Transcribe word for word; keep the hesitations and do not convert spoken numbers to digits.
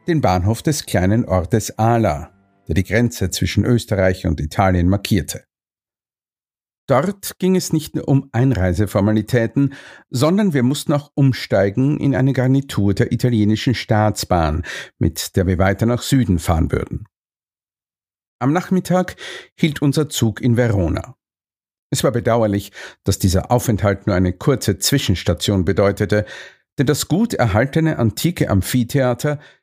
den Bahnhof des kleinen Ortes Ala, der die Grenze zwischen Österreich und Italien markierte. Dort ging es nicht nur um Einreiseformalitäten, sondern wir mussten auch umsteigen in eine Garnitur der italienischen Staatsbahn, mit der wir weiter nach Süden fahren würden. Am Nachmittag hielt unser Zug in Verona. Es war bedauerlich, dass dieser Aufenthalt nur eine kurze Zwischenstation bedeutete, denn das gut erhaltene antike Amphitheater